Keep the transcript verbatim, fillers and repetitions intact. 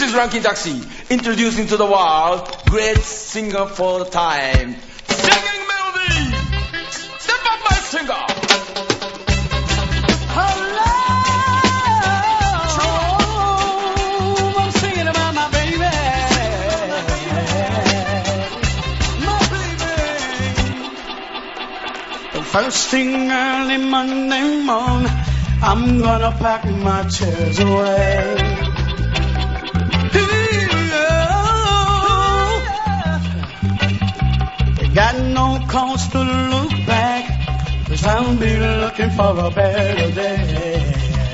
is Ranking Taxi, introducing to the world great singer for the time, singing melody. Step up, my singer. Hello, I'm singing about my baby, my baby. The first thing early Monday morning, I'm gonna pack my chairs away. Got no cause to look back, 'cause I'll be looking for a better day.